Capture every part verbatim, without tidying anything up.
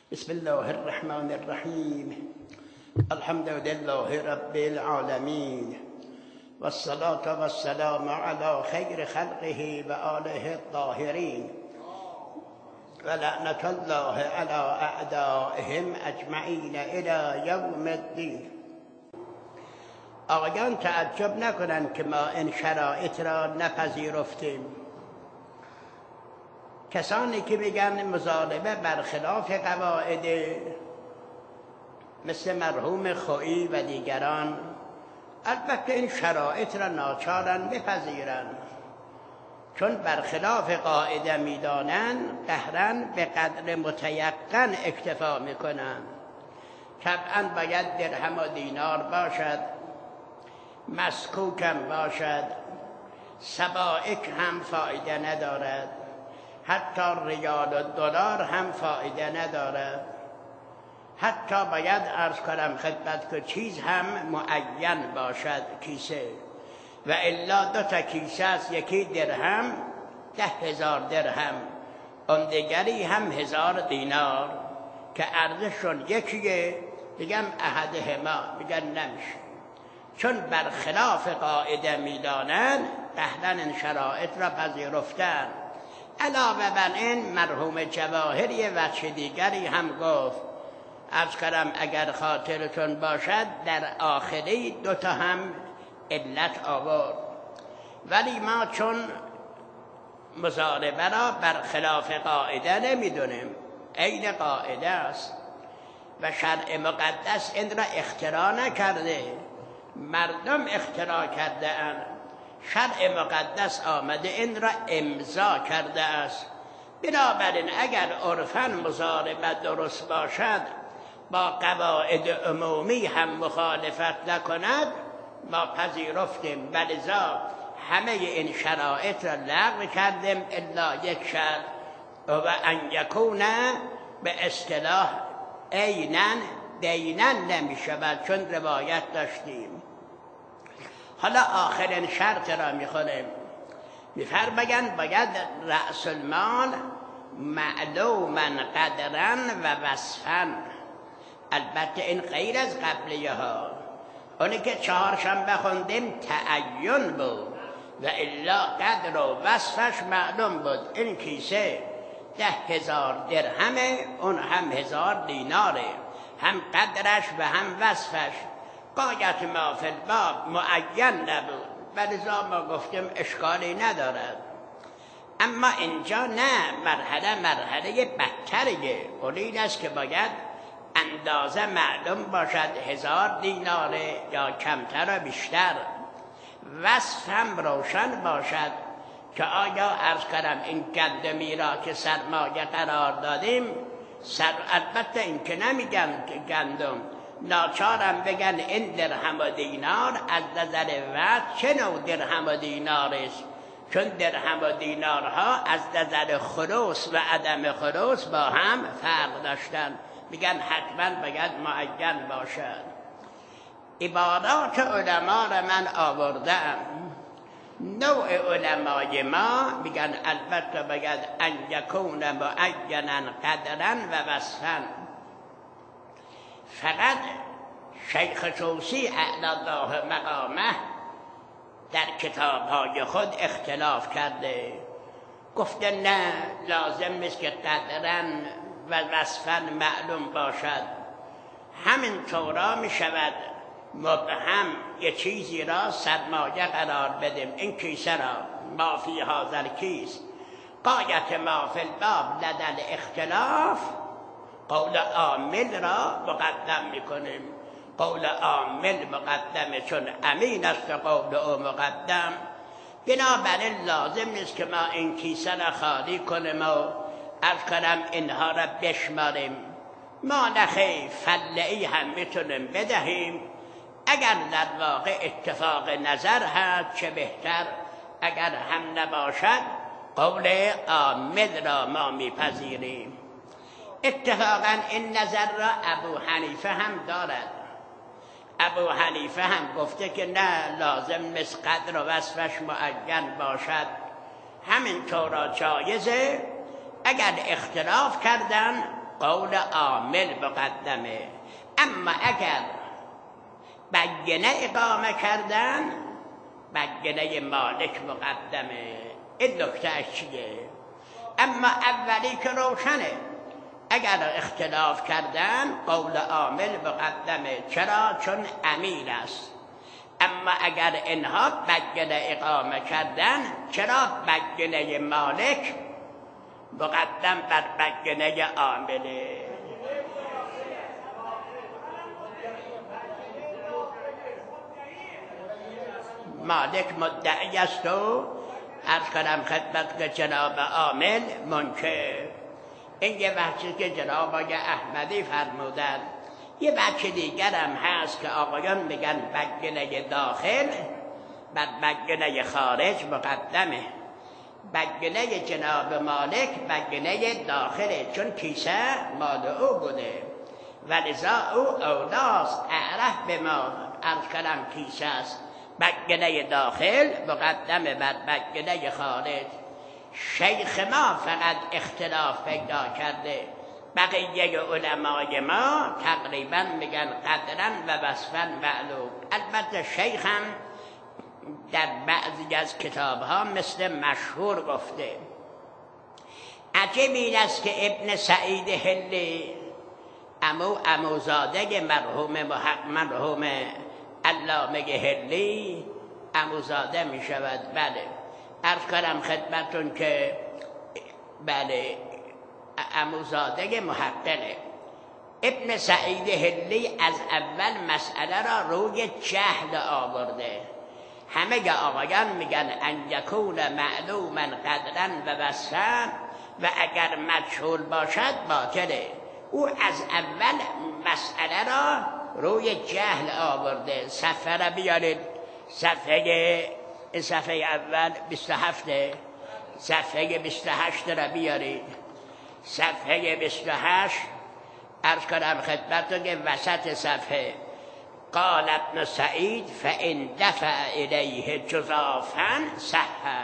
بسم الله الرحمن الرحیم. الحمد لله رب العالمین والصلاة والسلام على خیر خلقه و آله الطاهرین و لعنت الله على اعدائهم اجمعین الى یوم الدین. آقایان تعجب نکنند که ما این شرایط را نپذیرفتیم. کسانی که میگن مظالمه برخلاف قواعد، مثل مرحوم خویی و دیگران، البته این شرایط را ناچارن بپذیرند، چون برخلاف قاعده میدانند قهرن به قدر متیقن اکتفا میکنند. طبعا باید درهم و دینار باشد، مسکوکم باشد، سبائک هم فایده ندارد، حتی ریال و دلار هم فایده ندارد. حتی باید عرض کنم خدمت که چیز هم معین باشد کیسه، و الا دو تا کیسه است، یکی درهم ده هزار درهم، اون دیگری هم هزار دینار که ارزششون یکیه. بگم احدهما، میگن نمیشه، چون برخلاف قاعده میدانند قهرن این شرایط را پذیرفتن. علاوه بر این مرحوم جواهری وجه دیگری هم گفت، عرض کردم اگر خاطرتون باشد در آخری دوتا هم علت آورد، ولی ما چون مضاربه را برخلاف قاعده نمیدونیم، عین قاعده است و شرع مقدس این را اختراع نکرده، مردم اختراع کرده اند. شرع مقدس آمده این را امضا کرده است. بنابراین اگر عرفاً مضاربه درست باشد، با قواعد عمومی هم مخالفت نکند، ما پذیرفتیم. ولذا همه این شرایط را لغو کردیم الا یک شرط، و ان یکون به اصطلاح عیناً دینا نمی شود، چون روایت داشتیم. حالا آخرین شرط را میخونیم، میفرمایند باید رأس المال معلوما قدرا و وصفا. البته این غیر از قبلیه ها، اونی که چهارشنبه خوندیم تعین بود و الا قدر و وصفش معلوم بود. این کیسه ده هزار درهمه، اون هم هزار دیناره، هم قدرش و هم وصفش. قایت ما فی الباب معین نبود، ولذا ما گفتیم اشکالی ندارد. اما اینجا نه، مرحله مرحله بدتریه. اون این است که باید اندازه معلوم باشد، هزار دیناره یا کمتر و بیشتر. وصف هم روشن باشد که آیا عرض کردم این گندمی را که سرمایه قرار دادیم، سر البته این که نمیگن که گندم، ناچارم بگن این درهم و دینار از نظر وقت چه نوع درهم و دینار است، چون درهم و دینارها از نظر خلوص و عدم خلوص با هم فرق داشتن. میگن حتما باید معین باشد. عبارات علما را من آوردم. نوع علمای ما میگن البته باید ان یکون معینا قدرا و وصفا. فقط شیخ توسی اعلی الله مقامه در کتاب‌های خود اختلاف کرده، گفته نه، لازم نیست که قدراً و وصفاً معلوم باشد. همین طورا می شود مبهم یه چیزی را سرمایه قرار بدیم، این کیسه را ما فی هذا الکیس. قایت ما فی الباب لدل اختلاف، قول عامل را مقدم میکنیم. قول عامل مقدمه، چون امین است قول او مقدم. بنابراین لازم نیست که ما این کیسه را خالی کنیم و از کنم اینها را بشماریم. ما نخی فلعی هم میتونیم بدهیم. اگر در واقع اتفاق نظر هست چه بهتر، اگر هم نباشد قول عامل را ما میپذیریم. اتفاقا این نظر را ابو حنیفه هم دارد. ابو حنیفه هم گفته که نه، لازم نیست قدر و وصفش معین باشد، همین طورا جایزه. اگر اختلاف کردن قول عامل مقدمه. اما اگر بگنه اقامه کردن بگنه مالک مقدمه. این نکته چیه؟ اما اولی که روشنه، اگر اختلاف کردن قول عامل مقدمه. چرا؟ چون امیر است. اما اگر اینها بگنه اقامه کردن، چرا بگنه مالک مقدم بر بگنه عامله؟ مالک مدعی است و عرض کنم خدمت جناب عامل منکر. این یه بحثی که جناب آقای احمدی فرمودن. یه بحث دیگر هم هست که آقایان میگن بگنه داخل بر بگنه خارج مقدمه. بگنه جناب مالک بگنه داخله، چون کیسه مال او بوده و لذا او اولاست اعرف به ما عرض کنم کیسه است. بگنه داخل مقدمه بر بگنه خارج. شیخ ما فقط اختلاف پیدا کرده، بقیه علمای ما تقریبا میگن قدرن و وصفا معلوم. البته شیخ هم در بعضی از کتاب ها مثل مشهور گفته. عجب این است که ابن سعید هلی امو اموزاده مرحوم مرحوم علامه هلی اموزاده می شود. بله عرض کنم خدمتون که بله اموزاده محققه. ابن سعید هلی از اول مسئله را روی جهل آورده. همه آقایان میگن ان یکون معلوما قدرا و وصفا و اگر مجهول باشد باطله. او از اول مسئله را روی جهل آورده. صفحه را بیارید، صفحه صفحه اول بیست و هفت، صفحه بیست و هشت را بیارید. صفحه بیست و هشت عرض کنم خدمتتون که وسط صفحه قال ابن سعید فإن دفع الیه جزافا صح.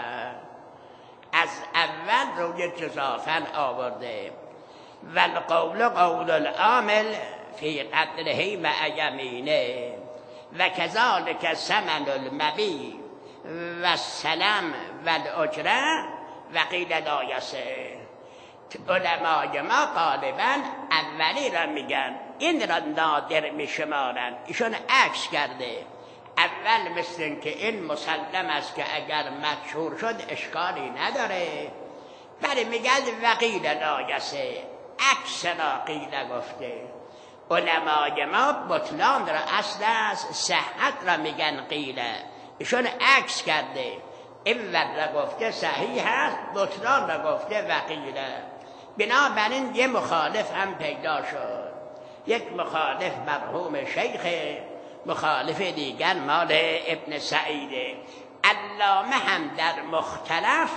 از اول روی جزافا آورده. و القول قول العامل فی قدره مع یمینه و کذالک ثمن المبیع و السلم و الاجره و قیل لا یصح. علمای ما غالبا اولی را میگن، این را نادر میشمارن. ایشون عکس کرده. اول مثل این که این مسلم است که اگر مشهور شد اشکالی نداره، ولی میگن وقیل لا یصح، عکس را قیل گفته. علمای ما بطلان را اصل است، صحت را میگن قیله. ایشون عکس کرده، این را گفته صحیح هست، بطلان را گفته وقیله. بنابراین یه مخالف هم پیدا شد. یک مخالف مرحوم شیخ، مخالف دیگر مال ابن سعیده. علامه هم در مختلف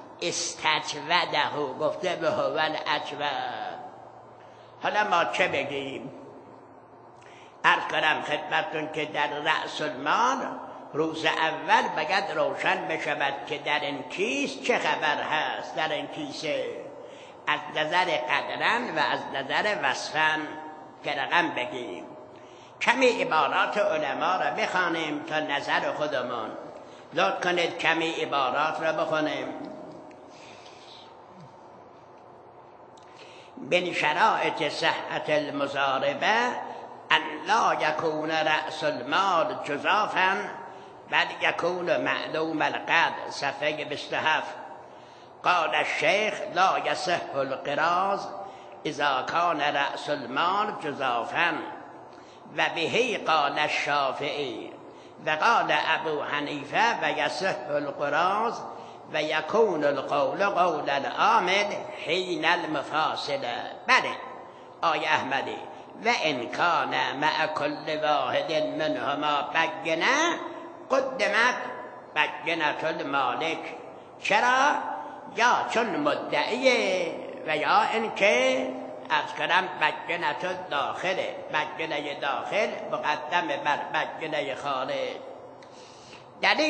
استجوده گفته به هو الاجود. حالا ما چه بگیم؟ عرض کنم خدمتتون که در رأس المال روز اول باید روشن بشود که در این کیس چه خبر هست. در این کیسه از نظر قدرن و از نظر وصفن که رقم بگیم. کمی عبارات علما را بخوانیم تا نظر خودمون. لطف کنید کمی عبارات را بخونیم. من شرائط صحت المضاربه ان لا یکون رأس المال جزافا بل یکون معلوم القدر. صفحه بیست و هفت. قال الشیخ لا یصح القراض اذا کان رأس المال جزافا و به قال الشافعی و قال ابو حنیفه و یصح القراض و یکون القول قول العامل حین المفاصله. بله آی احمدی و ان کان مع کل واحد منهما بگنه قدمت بگنة المالک. چرا؟ یا چون مدعیه و یا اینکه از کنم بگنة داخله، بگنه داخل مقدم بر بگنه خارج.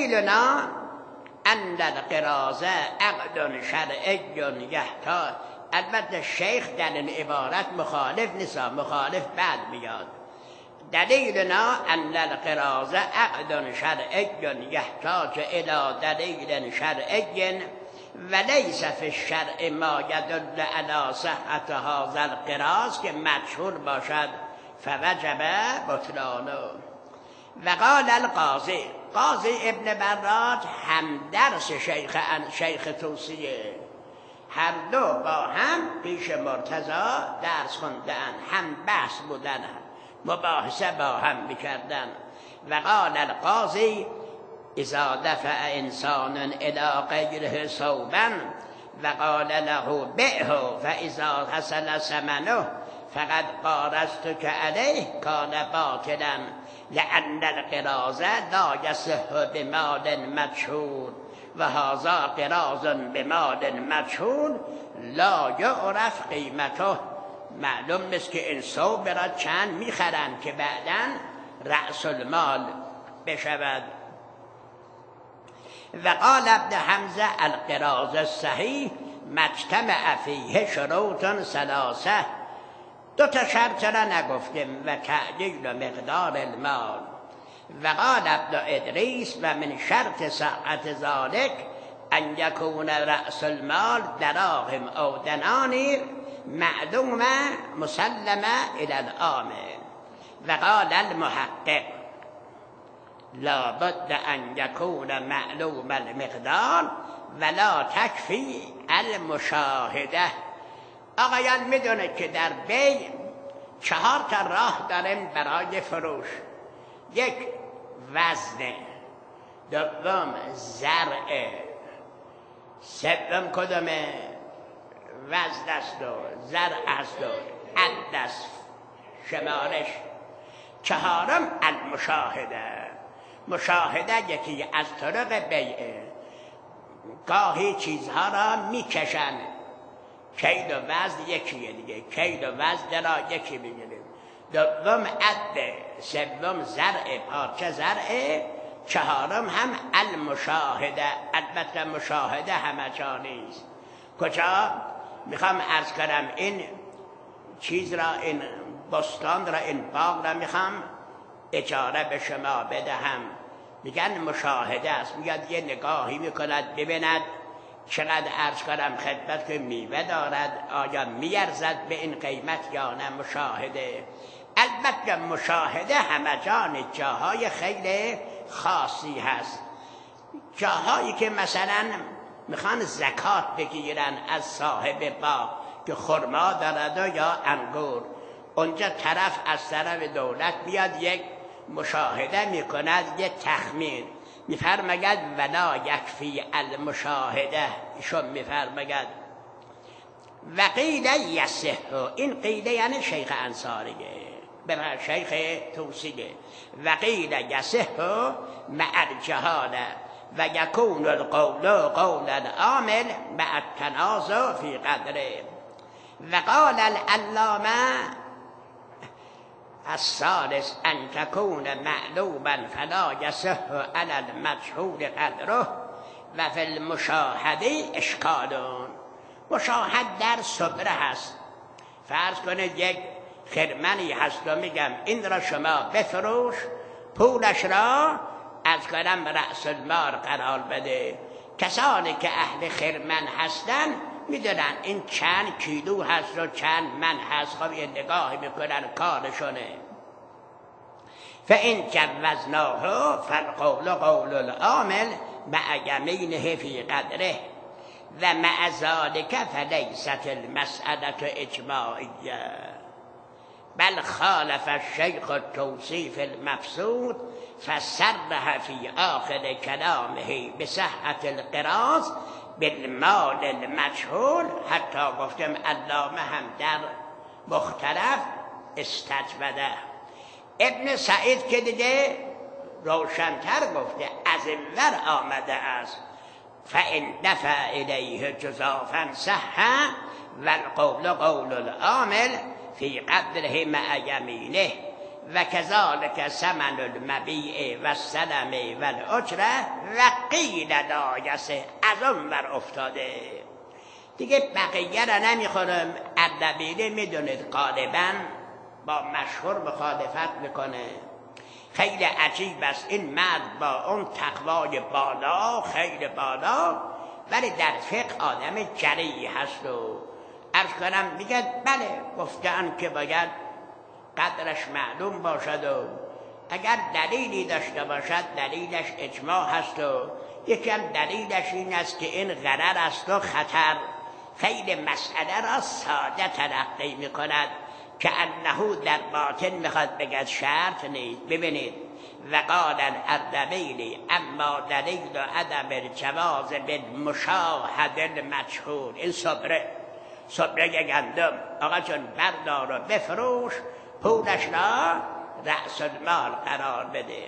دلیلنا ان القراضه عقد شرعی یحتاج البته شیخ در این عبارت مخالف نیست، مخالف بعد میاد. دلیلنا ان القراض عقد شرعی یحتاج الى دلیل شرعی ولیس فی الشرع ما یدل علی صحت هذا القراض که مجهول باشد فوجب بطلانه. و قال القاضی، قاضی ابن براد هم درس شیخ شیخ توسیه، هر دو با هم پیش مرتضی درس خوندن، هم بحث بودن، مباحثه با هم میکردن. و قال القاضی اذا دفع انسان الى غیره ثوبا و قال له بعه فاذا حصل ثمنه فقد قارضتك علیه کان باطلا لان القراض لا یصح بمال مجهول و هذا قراض بمال مجهول لا یعرف قیمته. معلوم نیست که این ثوب را چند میخرند که بعداً رأس المال بشود. و قال ابن حمزه القراض الصحیح مجتمع فیه شروط ثلاثه، دو تا شرط را نگفتیم و تعدیل مقدار المال. و قال ابن ادریس و من شرط صحت ذلك ان یکون رأس المال دراهم او دنانیر معلومه مسلمه الى العامل. و قال المحقق لابد ان یکون معلوم المقدار ولا تکفی المشاهده. آقایان میدونه که در بی چهار تا راه داریم برای فروش. یک وزن، دوم زرع، سوم کدومه؟ وزن است و زرع است و عد است، شمارش. چهارم المشاهده. مشاهده یکی از طرق بیعه، گاهی چیزها را میکشن، کیل و وزن یکیه دیگه، کیل و وزن را یکی میگیریم. دوم عد، سوم زرع، پارچه زرع، چهارم هم المشاهده. البته مشاهده همه جا نیست. کجا؟ میخوام عرض کنم این چیز را، این بستان را، این باغ را میخوام اجاره به شما بدهم، میگن مشاهده است. میگن یه نگاهی میکند ببیند چقدر عرض کنم خدمت که میوه دارد، آیا میارزد به این قیمت یا نه. مشاهده. البته مشاهده همه جان جاهای خیلی خاصی هست، جاهایی که مثلا میخوان زکات بگیرن از صاحب باغ که خرما دارد یا انگور، اونجا طرف از طرف دولت میاد یک مشاهده میکند، یک تخمین میفرماید ولا یکفی المشاهده. ایشون میفرماید و قیل یصح، این قیل یعنی شیخ انصاریه، به شیخ توسیه. و قیل یصح مع الجهاله و یکون القول قول العامل مع التنازع فی قدره. و قال العلامه الثالث ان تكون معلوما فلا يصح على المجهول قدره و فی المشاهده اشکال. مشاهد در صبره هست. فرض کنید یک خرمنی هست و میگم این را شما بفروش، پولش را از کنم رأس المال قرار بده. کسانی که اهل خرمن هستن میدونن این چند کیلو هست و چند من هست، خب یه نگاهی میکنن کارشونه. فإن جوزناه فالقول قول العامل مع یمینه فی قدره و مع ذلك فلیست المسألة اجماعیه بل خالف الشیخ التوصیف المفسود فصرح فی آخر کلامه بصحة القراض بالمال المجهول. حتی گفتم علامه هم در مختلف استجوده. ابن سعید که دیگه روشن‌تر گفته، از اینور آمده است فإن دفع الیه جزافا صح والقول قول العامل فی قدره مع یمینه و کذالک ثمن المبیع و السلم و الاجره و قیل لا یصح. از اون ور افتاده دیگه بقیه را نمیخورم. اردبیلی میدونید غالبا با مشهور مخالفت میکنه. خیلی عجیب است این مرد با اون تقوای بالا، خیلی بالا، ولی در فقه آدم جریحی هست و عرض کنم میگه بله گفتن که باید قدرش معلوم باشد و اگر دلیلی داشته باشد دلیلش اجماع هست و یکی هم دلیلش این است که این غرر است و خطر. خیلی مسئله را ساده تلقی میکند که انه در باطن میخواد بگد شرط نیست. ببینید وقال الاردبیلی اما دلیل عدم الجواز بالمشاهد المجهول. این صبره صبره گندم آقا جون بردار و بفروش، پولش را رأس المال قرار بده.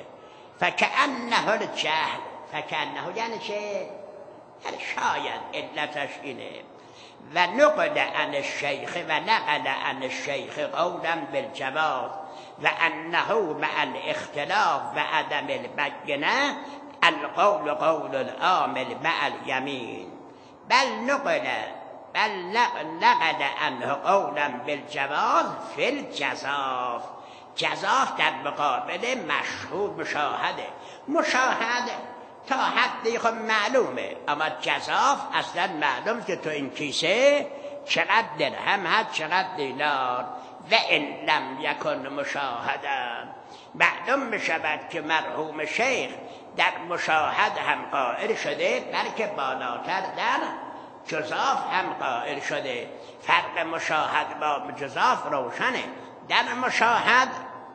فکأنه الجهل، فکأنه یعنی چه؟ یعنی شاید علتش اینه. و نقل عن الشیخ و نقل عن الشیخ قولا بالجواز و انه مع الاختلاف و عدم البینه القول قول العامل مع الیمین. بل نقل بل نقل عنه قولا بالجواز فی الجزاف. جزاف در مقابل مشهود مشاهده. مشاهده تا حدی خب معلومه، اما جزاف اصلا معلوم که تو این کیسه چقدر درهم هست چقدر دینار. و ان لم یکن مشاهدا، معلوم میشود که مرحوم شیخ در مشاهد هم قائل شده، بلکه بالاتر در جزاف هم قائل شده. فرق مشاهد با جزاف روشنه. در مشاهد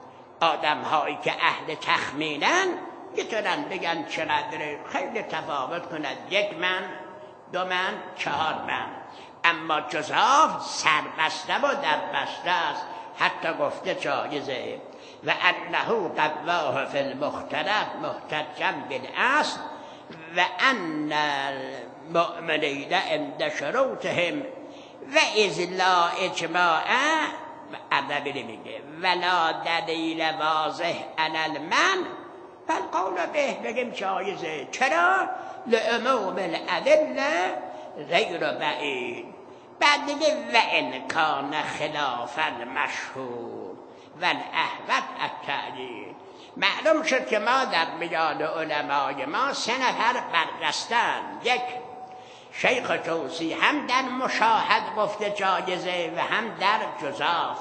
آدم هایی که اهل تخمینن میتونن بگن چقدر، خیلی تفاوت کند، یک من، دو من، چهار من. اما جزاف سربسته و دربسته است، حتی گفته جایزه. و انه قواه فی المختلف محتجا بالاصل و ان المؤمنین عند شروطهم و اذ لا اجماع. اردبیلی میگه ولا دلیل واضح علی المن فالقول به، بگیم جایزه. چرا؟ لعموم الادله غیر بعید. بعد دیگه و ان کان خلاف المشهور و الاحوط التعیین. معلوم شد که ما در میان علمای ما سه نفر برجستن. یک شیخ توسی هم در مشاهد گفته جایزه و هم در جزاف.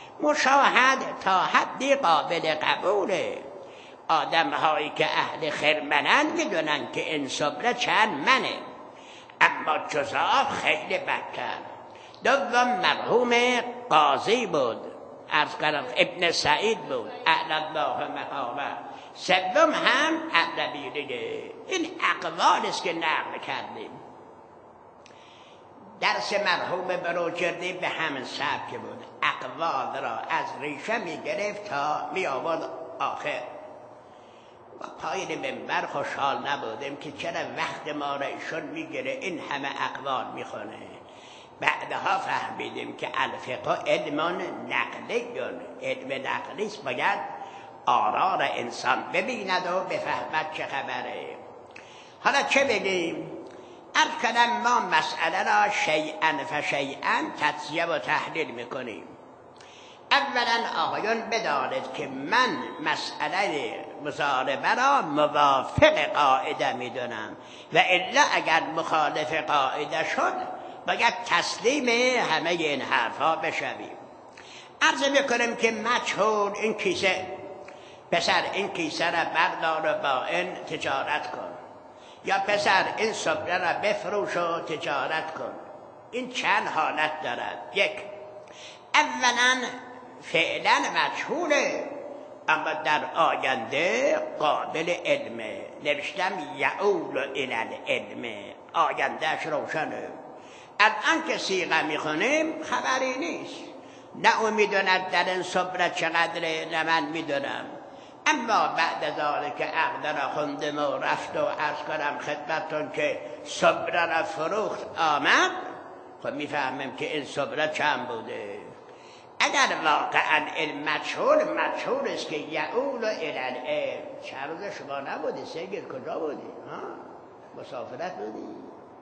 مشاهد تا حدی قابل قبوله. آدم هایی که اهل خرمنن میدونن که این صبره چند منه. اما جزاف خیلی بدتر. دوم مرحوم قاضی بود، عرض کردم ابن سعید بود، اعلی الله مقامه. سوم هم اردبیلیه. این اقوال است که نقل کردیم. درس مرحوم بروجردی به همین سبک بود. اقوال را از ریشه می گرفت تا می آورد آخر. و پایین منبر خوشحال نبودیم که چرا وقت ما را ایشون میگیره این همه اقوال میخونه. بعدها فهمیدیم که الفقه علم نقلیون، علم نقلیست، باید آرا را انسان ببیند و بفهمد چه خبره. حالا چه بگیم؟ عرض کردم ما مسئله را شیئا فشیئا تجزیه و تحلیل میکنیم. اولا آقایان بدانید که من مسئله مضاربه را موافق قاعده میدونم و الا اگر مخالف قاعده شد باید تسلیم همه این حرفها بشویم. عرض میکنم که مجهول این کیسه، پسر این کیسه را بردار و با این تجارت کن، یا پسر این صبره را بفروش و تجارت کن. این چند حالت دارد. یک، اولا فعلا مجهوله اما در آینده قابل علمه. نوشتم یعول الی العلم، آیندهش روشنه. الان که سیغه میخونیم خبری نیست، نه او میدوند در این صبره چقدره نه من میدونم. اما بعد از آنه که عقد را خوندم و رفت و عرض کنم خدمتون که صبره را فروخت آمد، خب میفهمم که این صبره چند بوده. اگر واقعا علم مجهول مجهول است که یعول الی العلم. چند روز شما نبودی؟ سگیر کجا بودی؟ ها؟ مسافرت بودی؟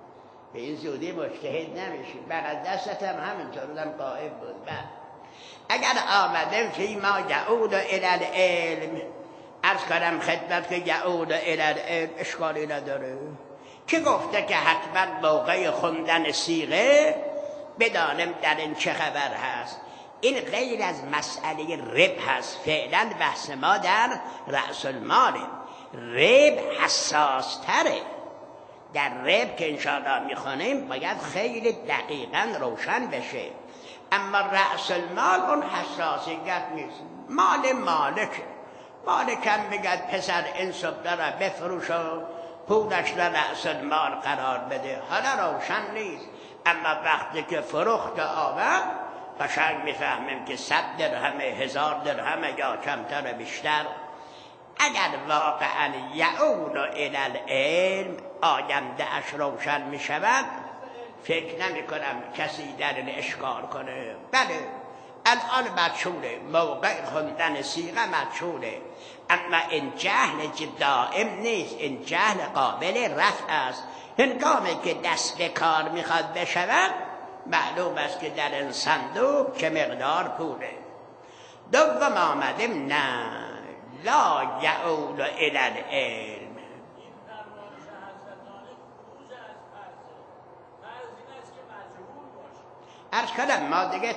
به این زودی مجتهد نمیشی. بغل دستت هم همینطور هم قائب بود. بعد اگر آمده فیما یعود الی العلم، عرض کردم خدمت که یعود الی العلم اشکالی نداره. که گفته که حتما موقع خوندن صیغه بدانم در این چه خبر هست؟ این غیر از مسئله رب هست. فعلا بحث ما در رأس الماله. رب حساس تره. در رب که انشاءالله میخونیم باید خیلی دقیقا روشن بشه. اما رأس المال اون حساسیت نیست. مال مالکه. مالکم بگد پسر این صبح را بفروش و پولش را رأس المال قرار بده، حالا روشن نیست. اما وقتی که فروخت آورد قشنگ میفهمیم که صد درهم، هزار درهم یا کمتر بیشتر. اگر واقعا یعود الی العلم آینده اش روشن می شود، فکر نمی کنم کسی در این اشکال کنه. بله الان مجهوله، موقع خوندن صیغه مجهوله، اما این جهل دائم نیست. این جهل قابل رفع است. هنگامی که دست به کار میخواد بشود معلوم است که در این صندوق چه مقدار پوله. دوم آمدیم نه لا یعود الی العلم. عرض کردم ما دیگه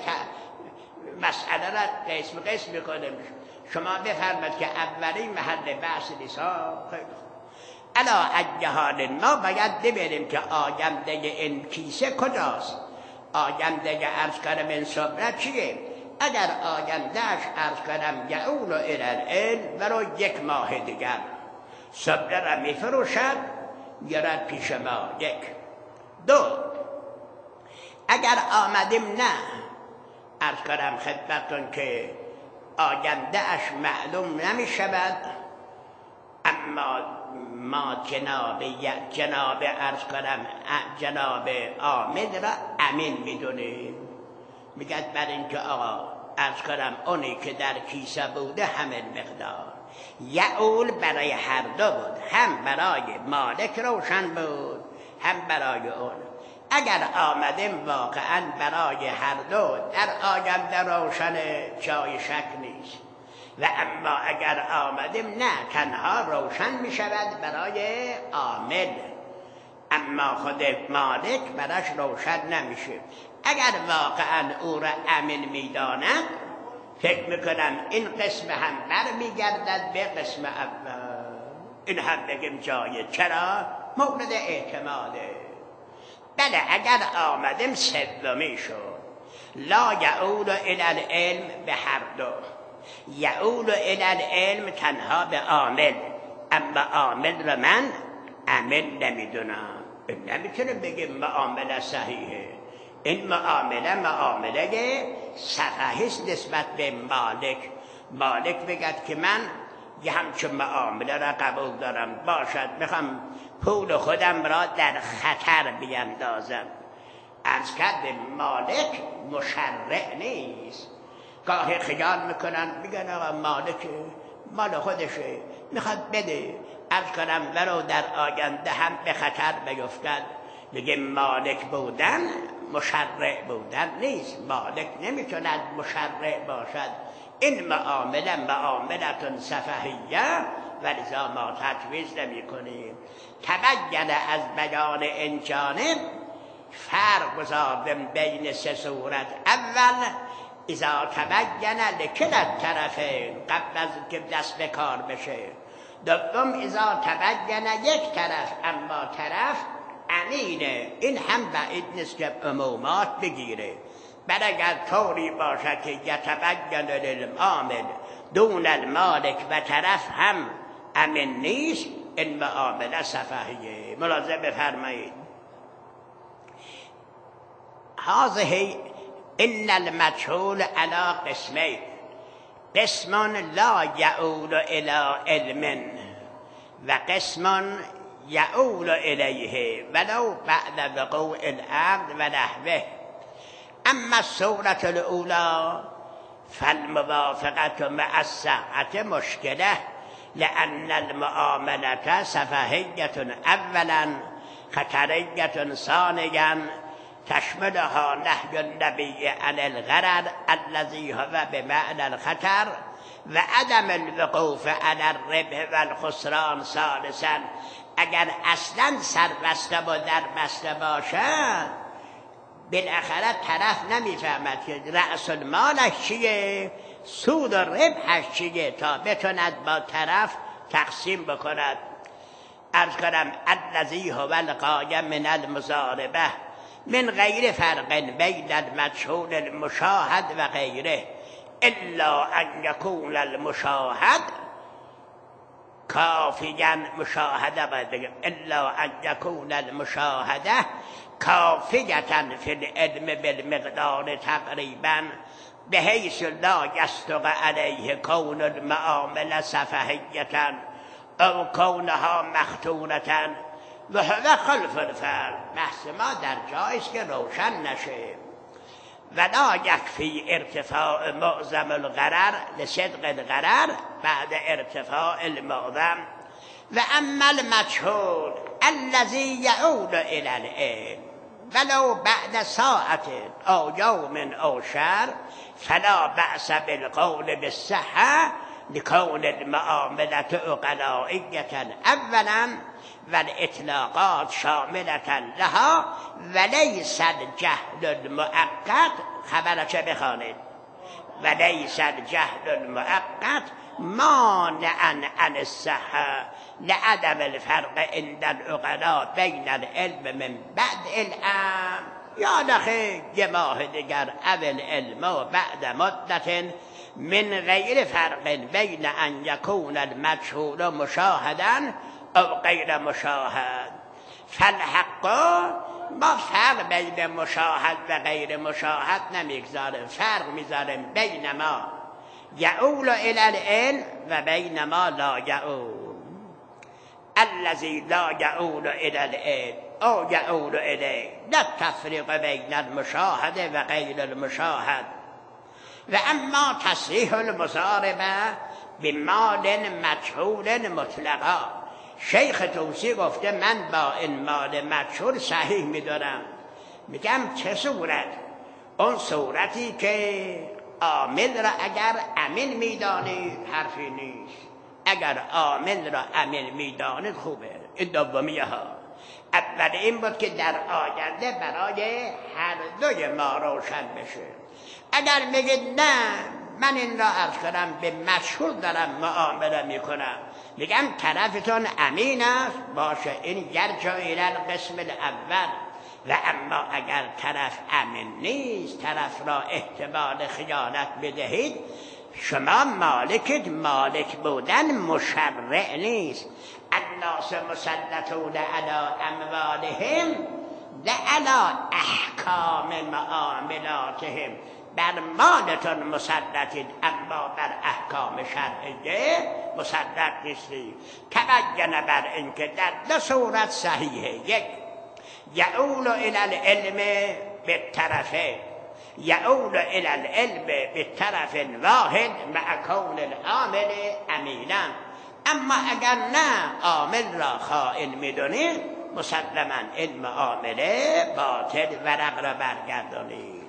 مسئله را قسم قسم میکنیم. شما بفرمایید که اولین محل بحث لیسان خیلی خوب. علا ای حال ما باید ببینیم که آینده این کیسه کجاست. آینده عرض کردم این صبره چیه؟ اگر آیندهش عرض کردم یعود الی العلم برای یک ماه دیگر صبره را میفروشد گرد پیش ما. یک. دو، اگر آمدیم نه عرض کردم خدمتون که آینده اش معلوم نمی شود، اما ما جناب جناب عرض کردم جناب عامل را امین میدونیم. میگد بر اینکه آقا عرض کردم اونی که در کیسه بوده همین مقدار. یعول برای هر دو بود، هم برای مالک روشن بود هم برای اون. اگر آمدیم واقعا برای هر دو در آینده روشن، جای شک نیست. و اما اگر آمدیم نه تنها روشن می شود برای عامل، اما خود مالک براش روشن نمیشه. اگر واقعا او را امین می داند فکر میکنم این قسم هم بر می گردد به قسم اول. این هم بگیم جای چرا مورد اعتماده. بله اگر آمدیم سومی شد لا یعود الی العلم به هر دو. یعود الی العلم تنها به عامل، اما عامل را من امین نمیدونم. نمیتونم بگیم معامله صحیحه. این معامله معامله صحیحیست نسبت به مالک. مالک بگد که من یه همچون معامله را قبول دارم، باشد میخوام پول خودم را در خطر بیندازم. عرض کرده مالک مشرع نیست. گاهی خیال میکنن میگن آقا مالک مال خودشه میخواد بده، عرض کنم ولو در آینده هم به خطر بیفتد. میگه مالک بودن مشرع بودن نیست. مالک نمیتوند مشرع باشد. این معامله معاملتون سفهیه و لذا ما تجویز نمی کنیم. تبین از بیان این جانب فرق گذاردم بین سه صورت. اول اذا تبین لکل الطرفین، قبل از که دست به کار بشه. دوم اذا تبین یک طرف اما طرف امینه. این هم بعید نیست که عمومات بگیره. بل اگر طوری باشد که یتبین للعامل دون المالک و طرف هم امین نیست، این معامله سفهیه. ملاحظه بفرمایید. هذه ان المجهول علی قسمین، قسم لا یعول الی علم و قسم یعول الیه ولو بعد وقوع العقد و نحوه. اما الصورة الاولى فالموافقة مع الصحة مشكلة لأن المعاملة سفهية اولا خطریة ثانيا تشملها نهي النبي عن الغرر الذي هو بمعنى الخطر وعدم الوقوف على الربح والخسران ثالثا. اگر اصلا سربسته و دربسته باشد بالاخره طرف نمیفهمد که رأس المالش چیه، سود و ربحش چیه، تا بتوند با طرف تقسیم بکند. عرض کنم الذی هو القایم من المضاربه من غیر فرق بین المجهول المشاهد و غیره الا ان یکون المشاهد کافیا. مشاهده باید بگم الا ان یکون المشاهده کافیه فی العلم بالمقدار تقریبا بحیث لا یصدق علیه کون المعامله سفهیه او کونها مختونة و هو خلف الفعل. بحث ما در جایست که روشن نشه. ولا یکفی ارتفاع معظم الغرر لصدق الغرر بعد ارتفاع المعظم. و اما المجهول الذي یعود الى العلم ولو بعد ساعت او یوم او شهر فلا بأس بالقول بالصحة لكون المعاملة عقلائية اولا والاطلاقات شاملة لها وليس الجهل المؤقت. خبرش بخوانید. وليس الجهل المؤقت مانعا عن الصحة لعدم الفرق عند العقلاء بين العلم من بعد العلم. یا نخیر یه ماه دیگر اول علم و بعد مدت من غیر فرق بین ان یکون المجهول مشاهدا او غیر مشاهد. فالحق ما فرق بین مشاهد و غیر مشاهد نمیگذاریم، فرق میذاریم بین ما یعول الی العلم و بین ما لا یعول. الذی لا یعول الی العلم او یعول الیه لا تفریق بین المشاهده و غیر المشاهد. و اما تصریح المضاربه بمال مجهول مطلقا. شیخ توسی گفته من با این مال مجهول صحیح میدارم. میگم چه صورت؟ اون صورتی که عامل را اگر امین میدانید حرفی نیست، اگر عامل را امین میدانید خوبه. این دومیه ها. اول این بود که در آینده برای هر دوی ما روشن بشه. اگر میگید نه من این را عرض کنم به مشهور دارم معامله میکنم، میگم طرفتون امین است باشه، این یرجع الی القسم الاول. و اما اگر طرف امین نیست، طرف را احتمال خیانت بدهید، شما مالکید. مالک بودن مشرع نیست. الناس مسلطون علی اموالهم لعلی احکام معاملاتهم. بر مالتون مسلطید اما بر احکام شرعیه مسلط نیستید. تبین بر اینکه در دو صورت صحیحه. یک یعول الی العلم بالطرفین، یعول الی العلم بالطرف واحد مع کون العامل امینا. اما اگر نه عامل را خائن میدونید، مسلما این معامله باطل ورق را برگردانید.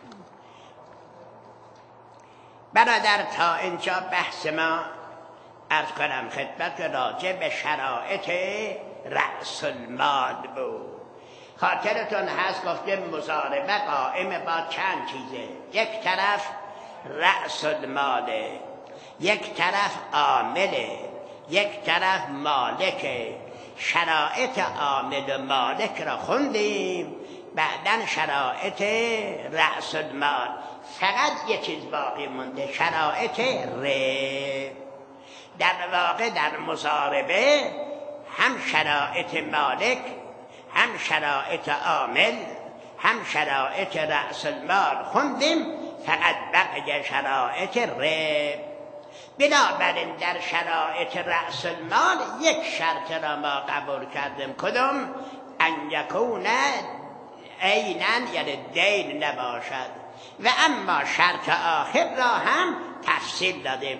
برادر تا اینجا بحث ما عرض کنم خدمت راجع به شرایط رأس المال بود. خاطرتون هست گفتیم مضاربه قائم با چند چیزه. یک طرف رأس الماله، یک طرف عامله، یک طرف مالکه. شرایط عامل و مالک را خوندیم، بعدن شرایط رأس المال. فقط یک چیز باقی مونده، شرایط ره. در واقع در مضاربه هم شرایط مالک، هم شرایط عامل، هم شرایط رأس المال خوندیم، فقط بقیه شرایط ره. بنابراین در شرایط رأس المال یک شرط را ما قبول کردیم. کدوم؟ ان یکون عیناً، یعنی دین نباشد. و اما شرط آخر را هم تفصیل دادیم.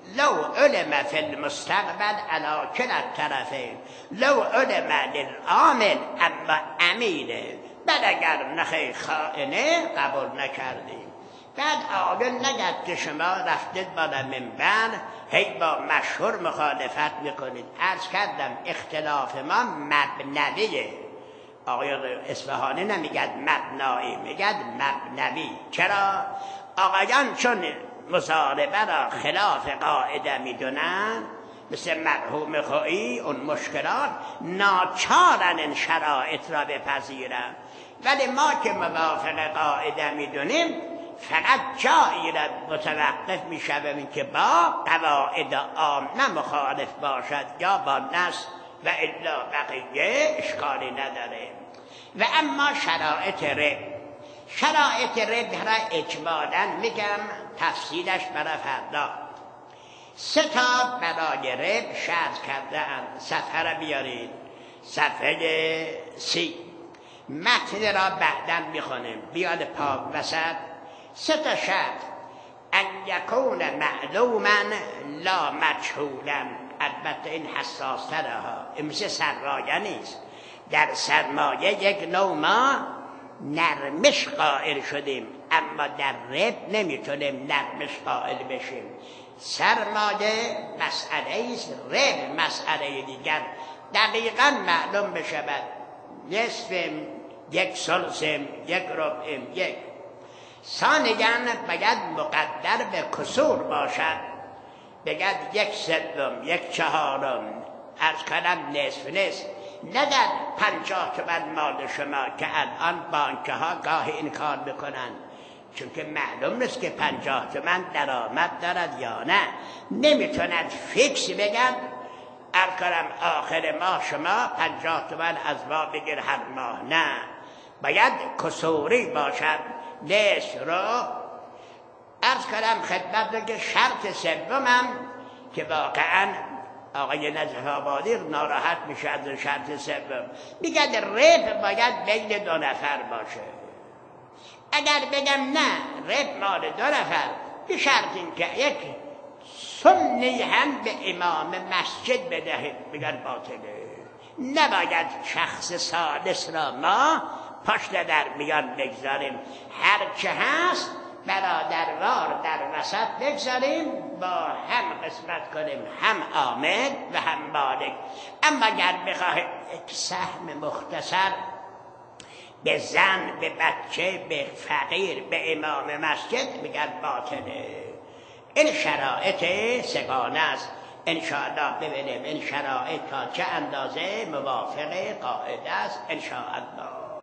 لو علم فی المستقبل علی کلا الطرفین، لو علم للعامل اما امینه، بعد اگر نخی خائنه قبول نکردیم. بعد آقل نگد که شما رفتید بالا منبر هی با مشهور مخالفت میکنید. عرض کردم اختلاف ما مبنویه. آقای اصفهانی نمیگد مبنایی، میگد مبنوی. چرا؟ آقایان چون مصالحه را خلاف قاعده میدونن، مثل مرحوم خویی اون مشکلات، ناچارن این شرایط را بپذیرن. ولی ما که موافق قاعده میدونیم فقط جایی را متوقف میشویم که با قواعد عامه مخالف باشد یا با نص، و الا بقیه اشکالی نداره. و اما شرایط رب، شرایط رب را اجمالاً میگم، تفصیلش برای فردا. سه تا برای رب شرط کرده اند. صفحه را بیارید، صفحه سی. متن را بعداً میخونیم، بیاد پاک وسط. سه تا شرط: ان یکون معلوما لا مجهولا. البته این حساس تره ها، این مثل سرمایه نیست. در سرمایه یک نوع ما نرمش قائل شدیم، اما در رب نمیتونیم نرمش قائل بشیم. سرمایه مسئله است، رب مسئله دیگر. دقیقاً معلوم بشود نصفم، یک سلسم، یک ربعم، یک. ثانیاً باید مقدر به کسور باشد، بگد یک سوم، یک چهارم، عرض کردم نصف نصف. نه در پنجاه تومن مال شما که الان بانک ها گاهی این کار بکنن، چون که معلوم نیست که پنجاه تومن درآمد دارد یا نه. نمیتونن فیکس بگن عرض کردم آخر ماه شما پنجاه تومن از ما بگیر هر ماه. نه، باید کسوری باشد. نصف رو عرض کردم خدمت که شرط سومم که واقعا آقای نجف آبادی ناراحت میشه از شرط سوم، میگه رب باید بین دو نفر باشه. اگر بگم نه رب مال دو نفر، به شرط این که یک سنی هم به امام مسجد بدهید، میگن باطله. نباید شخص ثالث را ما پشت در میان بگذاریم. هر چه هست برادروار در وسط بگذاریم، با هم قسمت کنیم، هم عامل و هم مالک. اما اگر بخواهید یک سهم مختصر به زن، به بچه، به فقیر، به امام مسجد، میگن باطله. این شرایط سگانه است. انشاءالله ببینیم این شرایط تا چه اندازه موافق قاعده است انشاءالله.